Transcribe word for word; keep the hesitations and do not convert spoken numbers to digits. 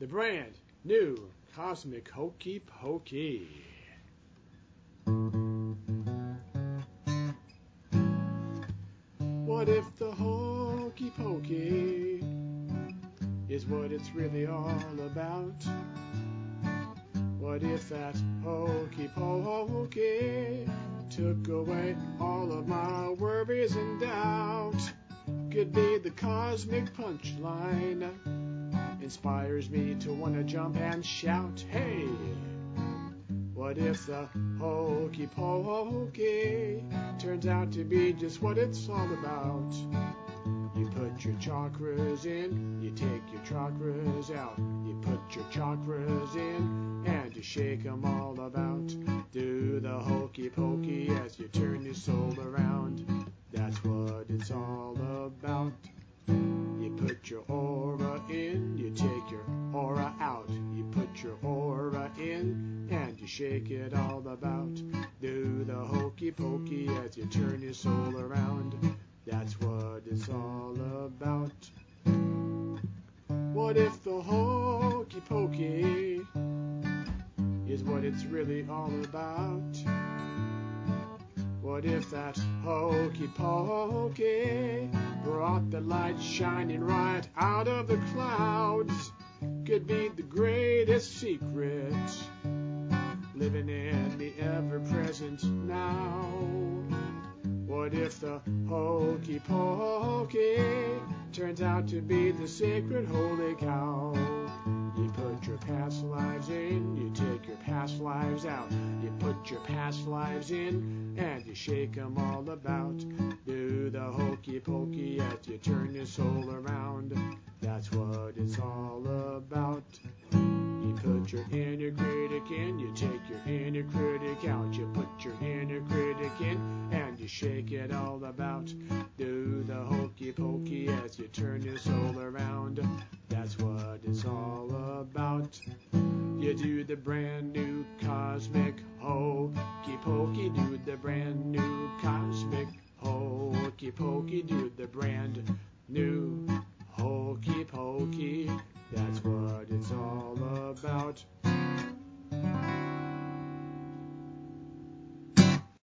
the brand new Cosmic Hokey Pokey. What if the hokey pokey is what it's really all about? What if that hokey pokey took away all of my worries and doubt? Could be the cosmic punchline, inspires me to want to jump and shout, hey! What if the hokey pokey turns out to be just what it's all about? You put your chakras in, you take your chakras out. You put your chakras in, and you shake them all about. Do the hokey pokey as you turn your soul around. That's what it's all about. You put your aura in, you take your aura out. You put your aura in, and you shake it all about. Do the hokey pokey as you turn your soul around. That's what it's all about. What if the hokey pokey is what it's really all about? What if that hokey pokey brought the light shining right out of the clouds? Could be the greatest secret, living in the ever-present now. What if the hokey pokey turns out to be the sacred holy cow? You put your past lives in, you take your past lives out. You put your past lives in, and you shake them all about. Do the hokey pokey as you turn your soul around. That's what it's all about. You put your inner critic in, you take your inner critic out. You put your inner critic in, and you shake it all about. Do the hokey pokey as you turn your soul around. That's what it's all about. You do the brand new cosmic hokey pokey. Do the brand new cosmic hokey pokey. Do the brand new